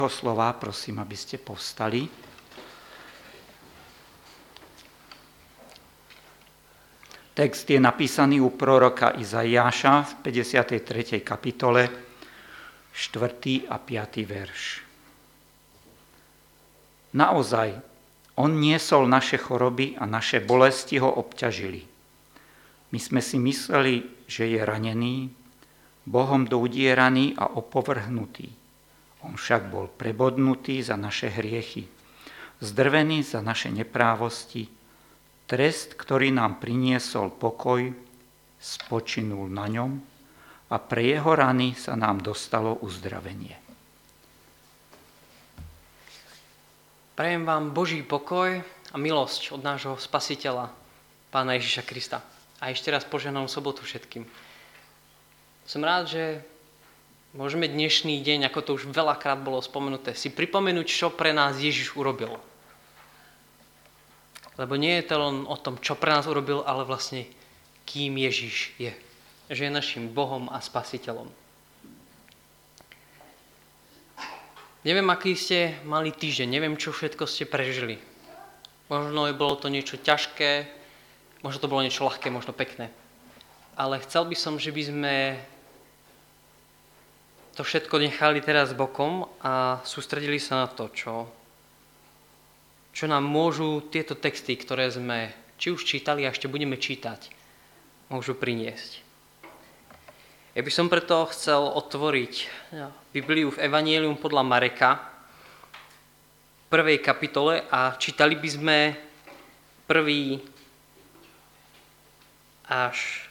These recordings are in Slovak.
slova, prosím, aby ste povstali. Text je napísaný u proroka Izaiáša v 53. kapitole, 4. a 5. verš. Naozaj, on niesol naše choroby a naše bolesti ho obťažili. My sme si mysleli, že je ranený, Bohom doudieraný a opovrhnutý. On však bol prebodnutý za naše hriechy, zdrvený za naše neprávosti. Trest, ktorý nám priniesol pokoj, spočinul na ňom a pre jeho rany sa nám dostalo uzdravenie. Prajem vám Boží pokoj a milosť od nášho Spasiteľa, Pána Ježiša Krista. A ešte raz požehnanú sobotu všetkým. Som rád, že môžeme dnešný deň, ako to už veľakrát bolo spomenuté, si pripomenúť, čo pre nás Ježiš urobil. Lebo nie je to len o tom, čo pre nás urobil, ale vlastne kým Ježiš je. Že je našim Bohom a Spasiteľom. Neviem, aký ste mali týždeň, neviem, čo všetko ste prežili. Možno bolo to niečo ťažké, možno to bolo niečo ľahké, možno pekné. Ale chcel by som, že by sme to všetko nechali teraz bokom a sústredili sa na to, čo nám môžu tieto texty, ktoré sme či už čítali a ešte budeme čítať, môžu priniesť. Ja by som preto chcel otvoriť Bibliu v Evangelium podľa Mareka, v 1. kapitole a čítali by sme 1. až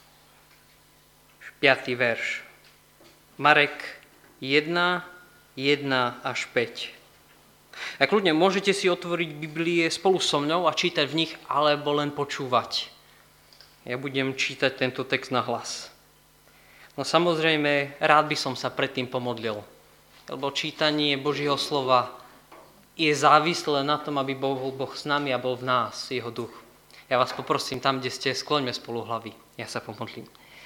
5. verš. Marek 1, 1 až 5. A kľudne môžete si otvoriť Biblie spolu so mnou a čítať v nich, alebo len počúvať. Ja budem čítať tento text na hlas. No samozrejme, rád by som sa predtým pomodlil, lebo čítanie Božieho slova je závislé na tom, aby bol Boh s nami a bol v nás, jeho duch. Ja vás poprosím, tam, kde ste, skloňme spolu hlavy. Ja sa pomodlím.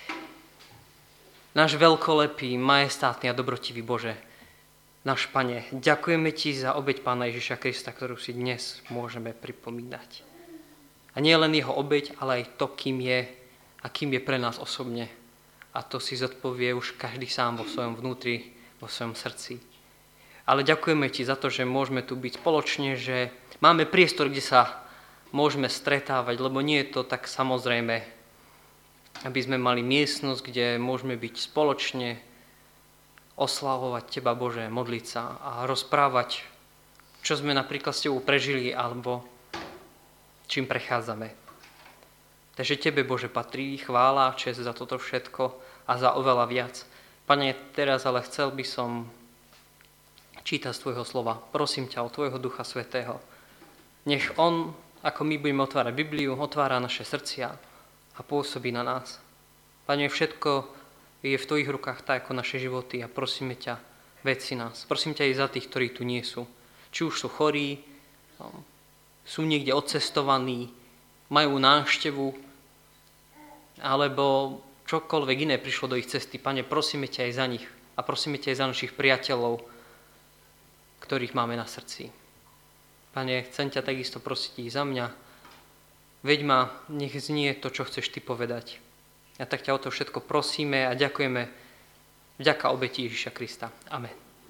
Náš veľkolepý, majestátny a dobrotivý Bože, náš Pane, ďakujeme Ti za obeť Pána Ježiša Krista, ktorú si dnes môžeme pripomínať. A nie len jeho obeť, ale aj to, kým je a kým je pre nás osobne. A to si zodpovie už každý sám vo svojom vnútri, vo svojom srdci. Ale ďakujeme Ti za to, že môžeme tu byť spoločne, že máme priestor, kde sa môžeme stretávať, lebo nie je to tak samozrejme, aby sme mali miestnosť, kde môžeme byť spoločne, oslavovať Teba, Bože, modliť sa a rozprávať, čo sme napríklad s Tebou prežili alebo čím prechádzame. Takže Tebe, Bože, patrí chvála a česť za toto všetko a za oveľa viac. Pane, teraz ale chcel by som čítať z Tvojho slova. Prosím ťa o Tvojho Ducha Svätého. Nech on, ako my budeme otvárať Bibliu, otvára naše srdcia a pôsobí na nás. Pane, všetko je v Tvojich rukách tak, ako naše životy a prosíme ťa, veď si nás. Prosím ťa aj za tých, ktorí tu nie sú. Či už sú chorí, sú niekde odcestovaní, majú návštevu, alebo čokoľvek iné prišlo do ich cesty. Pane, prosíme ťa aj za nich a prosíme ťa aj za našich priateľov, ktorých máme na srdci. Pane, chcem ťa takisto prosiť i za mňa. Veď ma, nech znie to, čo chceš Ty povedať. A tak ťa o to všetko prosíme a ďakujeme vďaka obeti Ježiša Krista. Amen.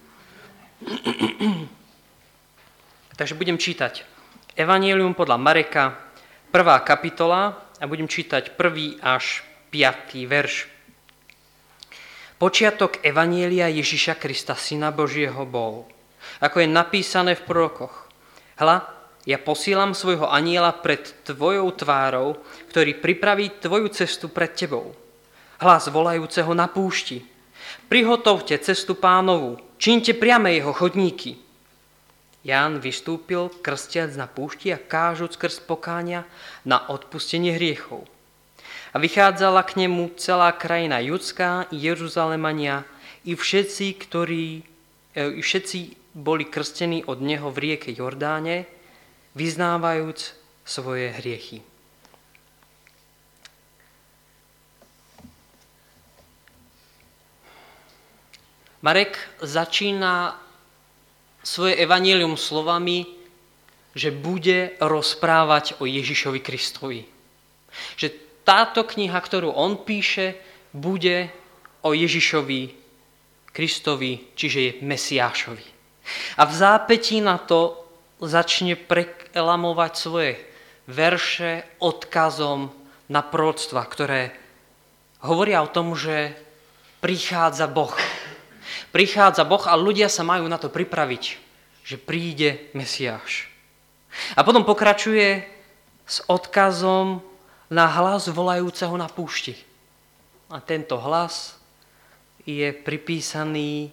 Takže budem čítať Evangelium podľa Mareka, 1. kapitola a budem čítať 1. až 5. verš. Počiatok Evanjelia Ježiša Krista, Syna Božieho bol, ako je napísané v prorokoch. Hľa, ja posílam svojho anjela pred tvojou tvárou, ktorý pripraví tvoju cestu pred tebou. Hlas volajúceho na púšti. Prihotovte cestu Pánovu, čiňte priame jeho chodníky. Ján vystúpil krstiac na púšti a kážuc krst pokánia na odpustenie hriechov. A vychádzala k nemu celá krajina judská i Jeruzalemania i všetci boli krstení od neho v rieke Jordáne, vyznávajúc svoje hriechy. Marek začína svoje evanjelium slovami, že bude rozprávať o Ježišovi Kristovi. Že táto kniha, ktorú on píše, bude o Ježišovi Kristovi, čiže je Mesiášovi. A v zápätí na to začne preklamovať svoje verše odkazom na proroctva, ktoré hovoria o tom, že prichádza Boh. Prichádza Boh a ľudia sa majú na to pripraviť, že príde Mesiáš. A potom pokračuje s odkazom na hlas volajúceho na púšti. A tento hlas je pripísaný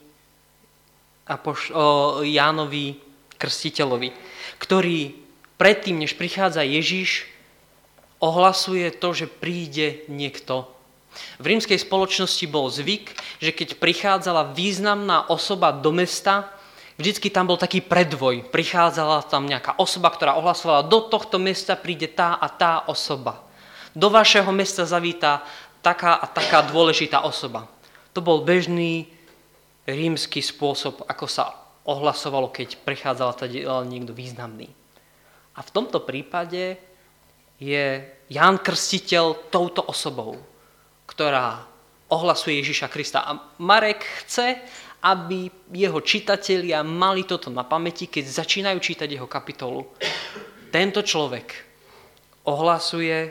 Jánovi Krstiteľovi, ktorý predtým, než prichádza Ježiš, ohlasuje to, že príde niekto. V rímskej spoločnosti bol zvyk, že keď prichádzala významná osoba do mesta, vždycky tam bol taký predvoj. Prichádzala tam nejaká osoba, ktorá ohlasovala, do tohto mesta príde tá a tá osoba. Do vašeho mesta zavítá taká a taká dôležitá osoba. To bol bežný rímsky spôsob, ako sa ohlasovalo, keď prichádzal niekto významný. A v tomto prípade je Ján Krstiteľ touto osobou, ktorá ohlasuje Ježiša Krista. A Marek chce, aby jeho čitatelia mali toto na pamäti, keď začínajú čítať jeho kapitolu. Tento človek ohlasuje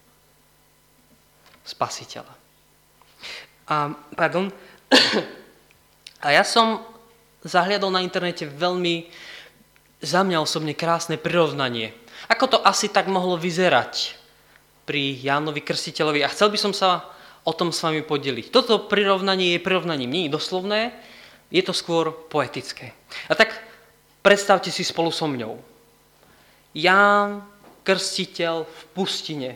Spasiteľa. A ja som zahliadol na internete veľmi, za mňa osobne, krásne prirovnanie. Ako to asi tak mohlo vyzerať pri Jánovi Krstiteľovi. A chcel by som sa o tom s vami podeliť. Toto prirovnanie je prirovnaním nie je doslovné, je to skôr poetické. A tak predstavte si spolu so mňou. Ján Krstiteľ v pustine.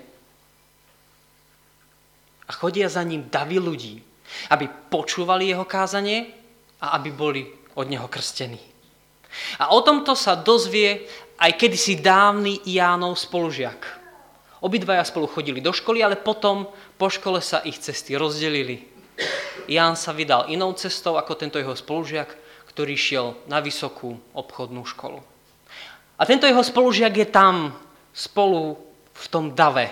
A chodia za ním davy ľudí, aby počúvali jeho kázanie a aby boli od neho krstení. A o tomto sa dozvie aj kedysi dávny Jánov spolužiak. Obidvaja spolu chodili do školy, ale potom po škole sa ich cesty rozdelili. Ján sa vydal inou cestou ako tento jeho spolužiak, ktorý šiel na vysokú obchodnú školu. A tento jeho spolužiak je tam spolu v tom dave.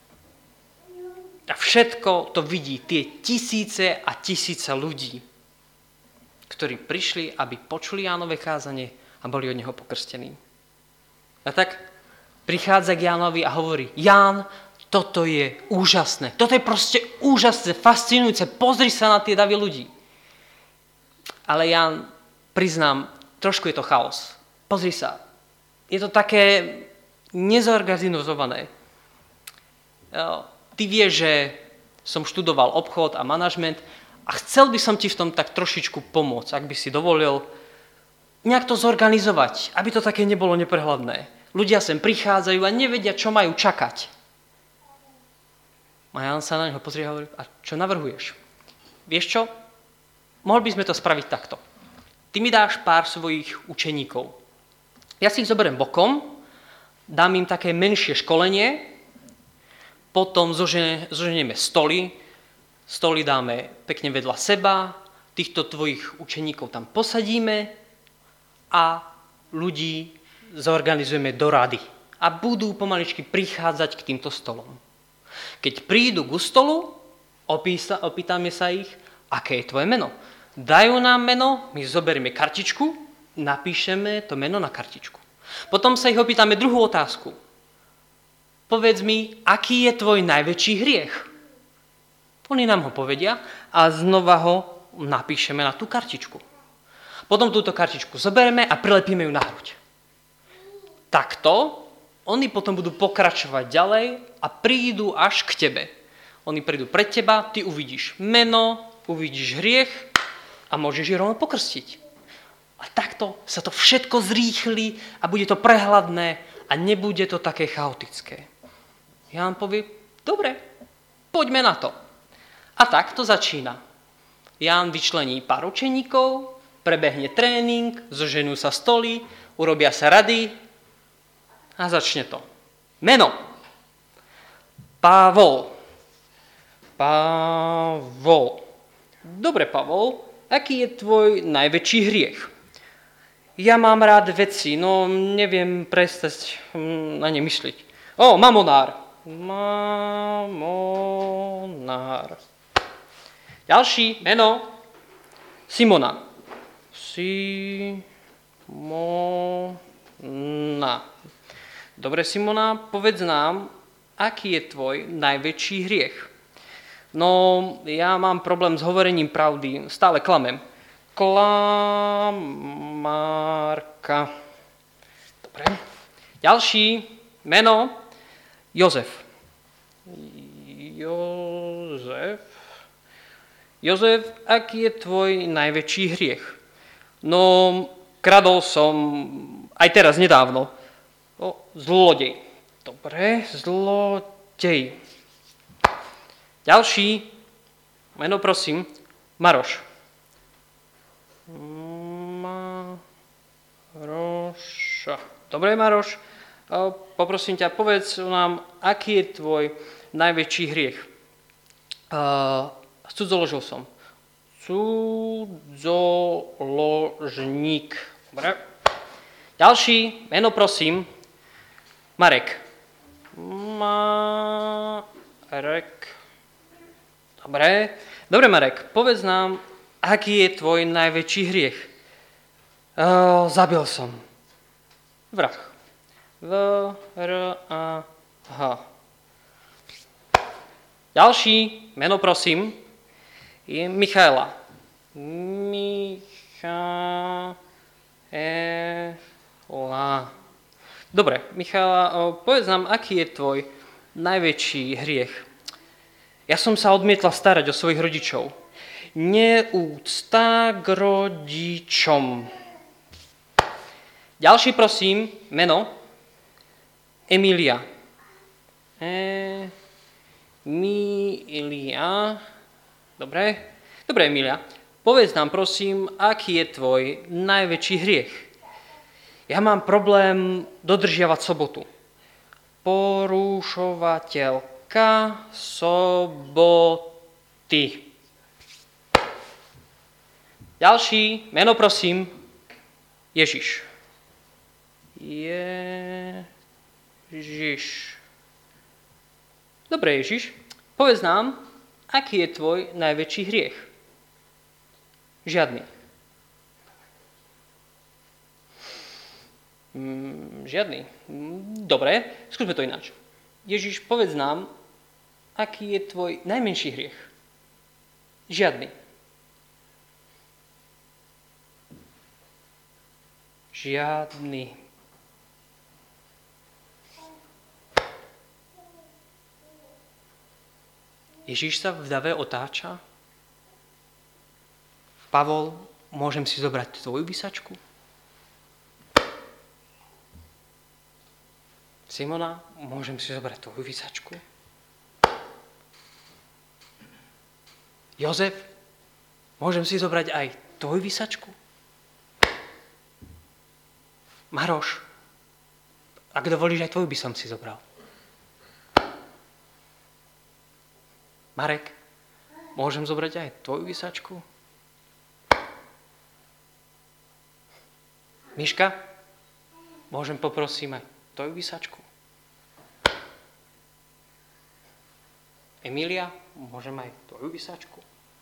A všetko to vidí, tie tisíce a tisíce ľudí, ktorí prišli, aby počuli Jánove kázanie a boli od neho pokrstení. A tak prichádza k Jánovi a hovorí: Ján, toto je úžasné, toto je proste úžasné, fascinujúce, pozri sa na tie davy ľudí. Ale Ján, priznám, trošku je to chaos. Pozri sa, je to také nezorganizované. Ty vieš, že som študoval obchod a manažment a chcel by som ti v tom tak trošičku pomôcť, ak by si dovolil nejak to zorganizovať, aby to také nebolo neprehľadné. Ľudia sem prichádzajú a nevedia, čo majú čakať. A Ján sa na neho pozrie a hovorí: a čo navrhuješ? Vieš čo? Mohli by sme to spraviť takto. Ty mi dáš pár svojich učeníkov. Ja si ich zoberiem bokom, dám im také menšie školenie, potom zoženieme stoly dáme pekne vedľa seba, týchto tvojich učeníkov tam posadíme a ľudí zorganizujeme do rady. A budú pomaličky prichádzať k týmto stolom. Keď prídu k stolu, opýtame sa ich, aké je tvoje meno. Dajú nám meno, my zoberieme kartičku, napíšeme to meno na kartičku. Potom sa ich opýtame druhú otázku. Povedz mi, aký je tvoj najväčší hriech? Oni nám ho povedia a znova ho napíšeme na tú kartičku. Potom túto kartičku zoberieme a prilepíme ju na hruď. Takto oni potom budú pokračovať ďalej a prídu až k tebe. Oni prídu pred teba, ty uvidíš meno, uvidíš hriech a môžeš ich rovno pokrstiť. A takto sa to všetko zrýchli a bude to prehľadné a nebude to také chaotické. Ján povie: dobre, poďme na to. A tak to začína. Ján vyčlení pár učeníkov, prebehne tréning, zoženú sa stoly, urobia sa rady a začne to. Meno. Pavol. Dobre, Pavol, aký je tvoj najväčší hriech? Ja mám rád veci, no neviem prestať na ne mysliť. Mamonár. Mamonár. Ďalší, meno. Simona. Simona. Dobre, Simona, povedz nám, aký je tvoj najväčší hriech? No, ja mám problém s hovorením pravdy, stále klamem. Klamárka. Dobre. Ďalší, meno. Jozef. Jozef, aký je tvoj najväčší hriech? No, kradol som aj teraz nedávno. Zlodej. Dobre, zlodej. Ďalší, meno prosím, Maroš. Maroša. Dobre, Maroš, poprosím ťa, povedz nám, aký je tvoj najväčší hriech. Cudzoložil som. Cudzoložník. Dobre. Ďalší, meno prosím, Marek. Marek. Dobre, Marek, povedz nám, aký je tvoj najväčší hriech? Zabil som. Vrah. V-R-A-H. Ďalší, meno prosím, je Michaela. Michaela. Dobre, Michaela, povedz nám, aký je tvoj najväčší hriech? Ja som sa odmietla starať o svojich rodičov. Neúcta k rodičom. Ďalší, prosím, meno. Emília. Emília. Dobre, Emília. Povedz nám, prosím, aký je tvoj najväčší hriech? Ja mám problém dodržiavať sobotu. Porušovateľka soboty. Ďalší, meno prosím, Ježiš. Ježiš. Dobre, Ježiš, povedz nám, aký je tvoj najväčší hriech? Žiadny. Žiadny. Dobre, skúsme to ináč. Ježiš, povedz nám, aký je tvoj najmenší hriech? Žiadny. Žiadny. Ježiš sa v dave otáča. Pavol, môžem si zobrať tvoju vysačku? Simona, môžem si zobrať tvoju vysačku? Jozef, môžem si zobrať aj tvoju vysačku? Maroš, ak dovolíš, aj tvoju by som si zobral. Marek, môžem zobrať aj tvoju vysačku? Miška, môžem poprosím aj tvoju vysačku? Emília, môžem aj tvoju vysačku?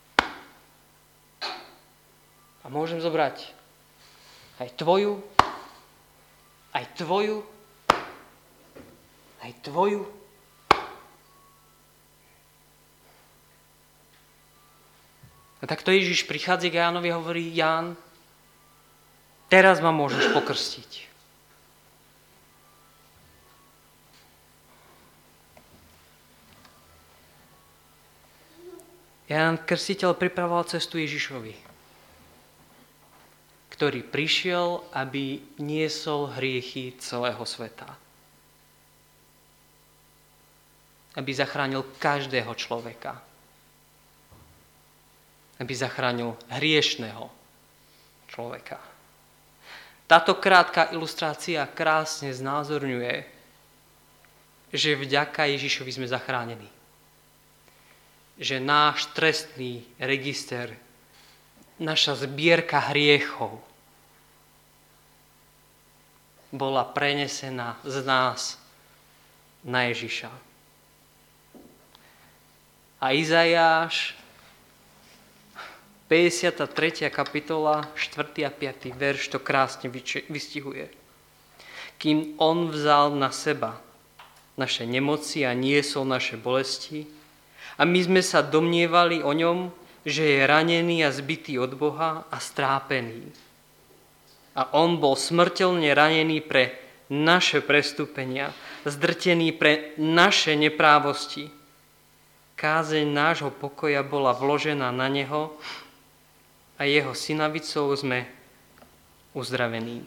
A môžem zobrať aj tvoju, aj tvoju, aj tvoju. A takto Ježiš prichádza k Jánovi a hovorí, Ján, teraz ma môžeš pokrstiť. Ján Krstiteľ pripravoval cestu Ježišovi, ktorý prišiel, aby niesol hriechy celého sveta. Aby zachránil každého človeka. Aby zachránil hriešného človeka. Táto krátka ilustrácia krásne znázorňuje, že vďaka Ježišovi sme zachránení. Že náš trestný register, naša zbierka hriechov bola prenesená z nás na Ježiša. A Izaiáš, 53. kapitola, 4. a 5. verš to krásne vystihuje. Kým on vzal na seba naše nemoci a niesol naše bolesti, a my sme sa domnievali o ňom, že je ranený a zbitý od Boha a strápený. A on bol smrteľne ranený pre naše prestúpenia, zdrtený pre naše neprávosti. Kázeň nášho pokoja bola vložená na neho a jeho synavicou sme uzdravení.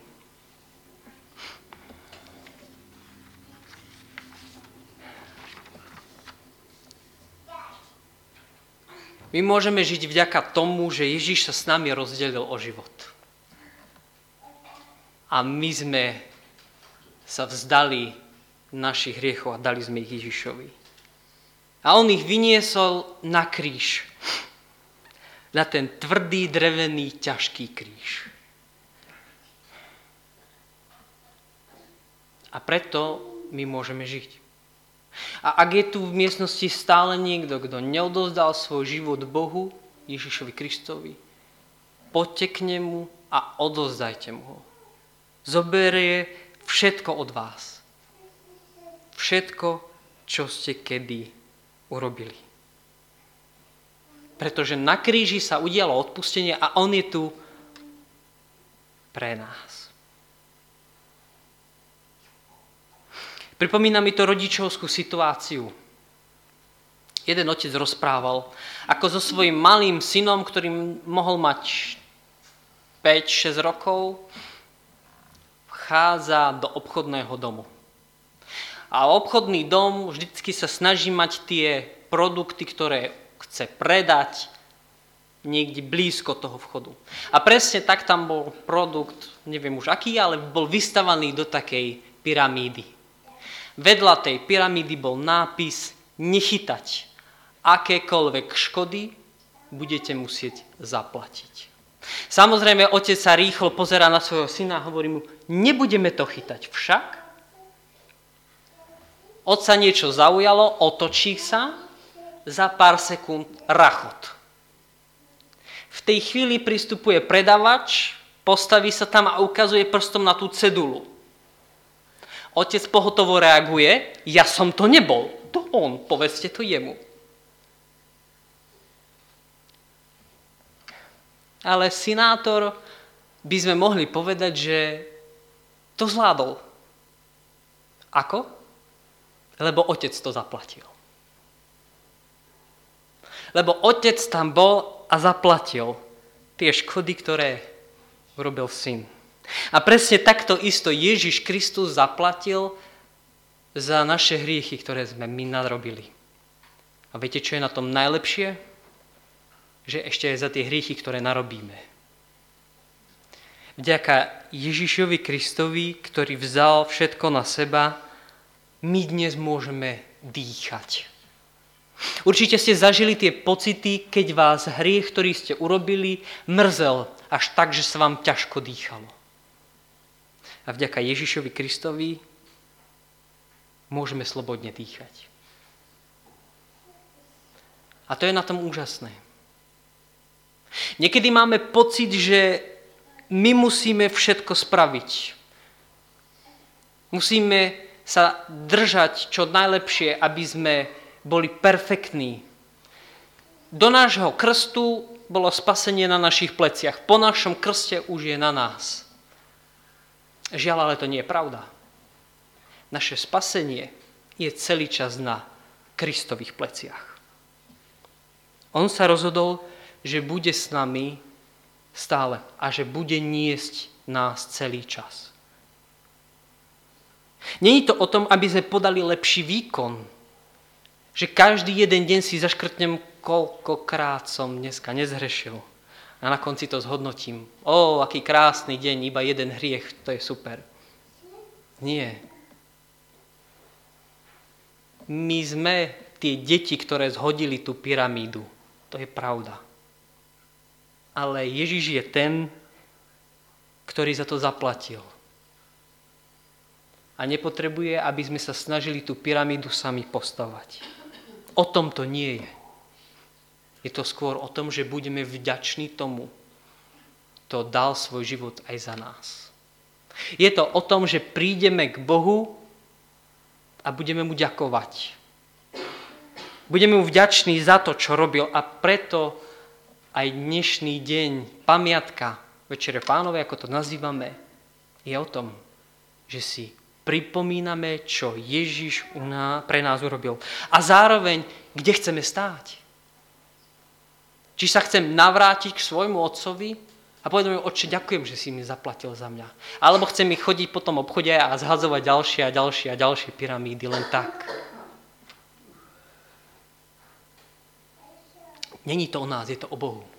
My môžeme žiť vďaka tomu, že Ježiš sa s nami rozdelil o život. A my sme sa vzdali našich hriechov a dali sme ich Ježišovi. A on ich vyniesol na kríž. Na ten tvrdý, drevený, ťažký kríž. A preto my môžeme žiť. A ak je tu v miestnosti stále niekto, kto neodovzdal svoj život Bohu, Ježišovi Kristovi, poďte k nemu a odovzdajte mu ho. Zoberie všetko od vás. Všetko, čo ste kedy urobili. Pretože na kríži sa udialo odpustenie a on je tu pre nás. Pripomína mi to rodičovskú situáciu. Jeden otec rozprával, ako so svojím malým synom, ktorý mohol mať 5-6 rokov, vchádza do obchodného domu. A obchodný dom vždycky sa snaží mať tie produkty, ktoré chce predať niekde blízko toho vchodu. A presne tak tam bol produkt, neviem už aký, ale bol vystavaný do takej pyramídy. Vedľa tej pyramídy bol nápis nechytať. Akékoľvek škody budete musieť zaplatiť. Samozrejme, otec sa rýchlo pozerá na svojho syna a hovorí mu, nebudeme to chytať však. Otca niečo zaujalo, otočí sa, za pár sekúnd rachot. V tej chvíli pristupuje predavač, postaví sa tam a ukazuje prstom na tú cedulu. Otec pohotovo reaguje, ja som to nebol, to on, povedzte to jemu. Ale synátor by sme mohli povedať, že to zvládol. Ako? Lebo otec to zaplatil. Lebo otec tam bol a zaplatil tie škody, ktoré urobil syn. A presne takto isto Ježiš Kristus zaplatil za naše hriechy, ktoré sme my narobili. A viete, čo je na tom najlepšie? Že ešte aj za tie hriechy, ktoré narobíme. Vďaka Ježišovi Kristovi, ktorý vzal všetko na seba, my dnes môžeme dýchať. Určite ste zažili tie pocity, keď vás hriech, ktorý ste urobili, mrzel až tak, že sa vám ťažko dýchalo. A vďaka Ježišovi Kristovi môžeme slobodne dýchať. A to je na tom úžasné. Niekedy máme pocit, že my musíme všetko spraviť. Musíme sa držať čo najlepšie, aby sme boli perfektní. Do nášho krstu bolo spasenie na našich pleciach. Po našom krste už je na nás. Žiaľ, ale to nie je pravda. Naše spasenie je celý čas na Kristových pleciach. On sa rozhodol, že bude s nami stále a že bude niesť nás celý čas. Nie je to o tom, aby sme podali lepší výkon, že každý jeden deň si zaškrtnem, koľkokrát som dneska nezhrešil. A na konci to zhodnotím. Aký krásny deň, iba jeden hriech, to je super. Nie. My sme tie deti, ktoré zhodili tú pyramídu. To je pravda. Ale Ježiš je ten, ktorý za to zaplatil. a nepotrebuje, aby sme sa snažili tú pyramídu sami postavať. O tom to nie je. Je to skôr o tom, že budeme vďační tomu, kto dal svoj život aj za nás. Je to o tom, že prídeme k Bohu a budeme mu ďakovať. Budeme mu vďační za to, čo robil, a preto aj dnešný deň, pamiatka Večere Pánovej, ako to nazývame, je o tom, že si pripomíname, čo Ježiš pre nás urobil. A zároveň, kde chceme stáť. Či sa chcem navrátiť k svojmu otcovi a povedať mu: Otče, ďakujem, že si mi zaplatil za mňa. Alebo chcem ich chodiť po tom obchode a zhadzovať ďalšie a ďalšie a ďalšie pyramídy len tak. Není to o nás, je to o Bohu.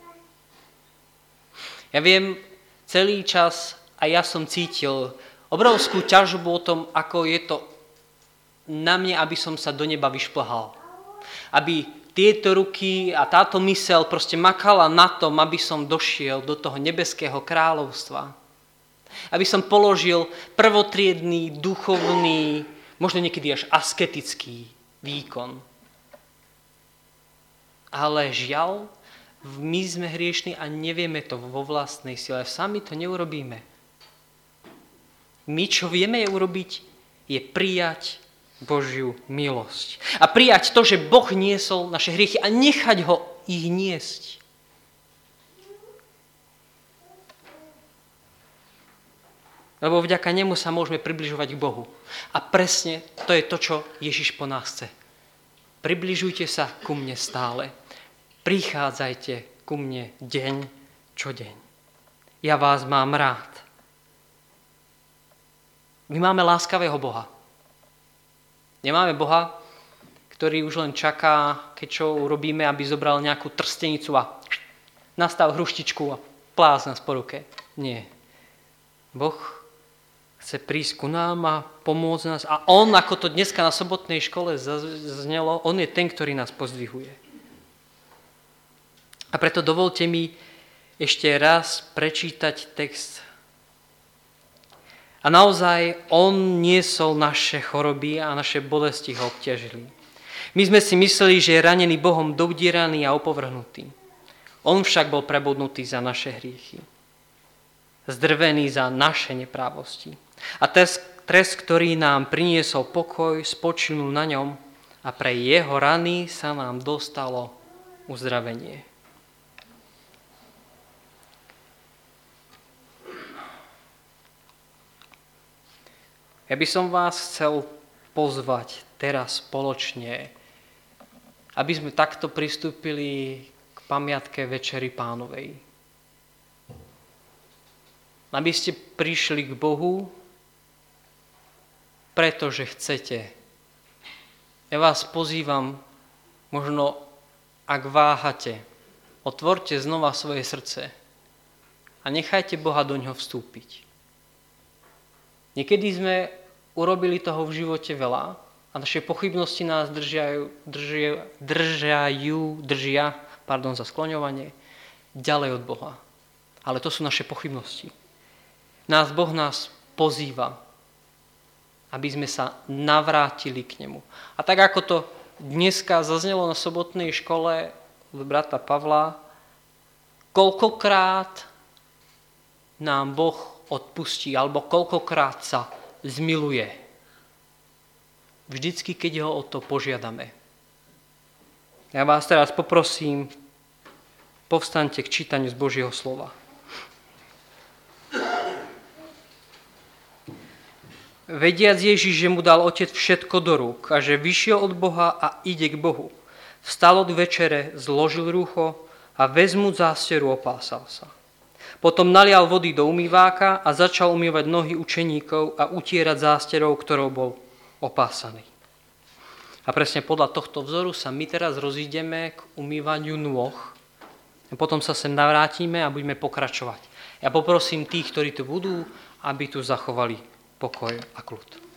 Ja viem, celý čas a ja som cítil obrovskú ťažobu o tom, ako je to na mne, aby som sa do neba vyšplhal. Aby tieto ruky a táto myseľ proste makala na tom, aby som došiel do toho nebeského kráľovstva. Aby som položil prvotriedny, duchovný, možno niekedy až asketický výkon. Ale žiaľ, my sme hriešni a nevieme to vo vlastnej sile. Sami to neurobíme. My, čo vieme urobiť, je prijať Božiu milosť. A prijať to, že Boh niesol naše hriechy a nechať ho ich niesť. Lebo vďaka nemu sa môžeme približovať k Bohu. A presne to je to, čo Ježiš po nás chce. Približujte sa ku mne stále. Prichádzajte ku mne deň čo deň. Ja vás mám rád. My máme láskavého Boha. Nemáme Boha, ktorý už len čaká, keď čo urobíme, aby zobral nejakú trstenicu a nastav hruštičku a plás nás po ruke. Nie. Boh chce prísť ku nám a pomôcť nás. A on, ako to dneska na sobotnej škole zaznelo, on je ten, ktorý nás pozdvihuje. A preto dovolte mi ešte raz prečítať text. A naozaj on niesol naše choroby a naše bolesti ho obťažili. My sme si mysleli, že je ranený Bohom, doudíraný a opovrhnutý. On však bol prebodnutý za naše hriechy. Zdrvený za naše neprávosti. A trest, ktorý nám priniesol pokoj, spočinul na ňom a pre jeho rany sa nám dostalo uzdravenie. Ja by som vás chcel pozvať teraz spoločne, aby sme takto pristúpili k pamiatke Večery Pánovej. Aby ste prišli k Bohu, pretože chcete. Ja vás pozývam, možno ak váhate, otvorte znova svoje srdce a nechajte Boha do ňoho vstúpiť. Niekedy sme urobili toho v živote veľa a naše pochybnosti nás držia za skloňovanie ďalej od Boha. Ale to sú naše pochybnosti. Boh nás pozýva, aby sme sa navrátili k nemu. A tak ako to dneska zaznelo na sobotnej škole od brata Pavla, koľkokrát nám Boh odpustí, alebo koľkokrát sa zmiluje. Vždycky, keď ho o to požiadame. Ja vás teraz poprosím, povstaňte k čítaniu z Božieho slova. Vediac Ježiš, že mu dal Otec všetko do rúk a že vyšiel od Boha a ide k Bohu. Vstal od večere, zložil rúcho a vezmúc zásteru opásal sa. Potom nalial vody do umýváka a začal umývať nohy učeníkov a utierať zásterou, ktorou bol opásaný. A presne podľa tohto vzoru sa my teraz rozídeme k umývaniu nôh. A potom sa sem navrátime a budeme pokračovať. Ja poprosím tých, ktorí tu budú, aby tu zachovali pokoj a kľud.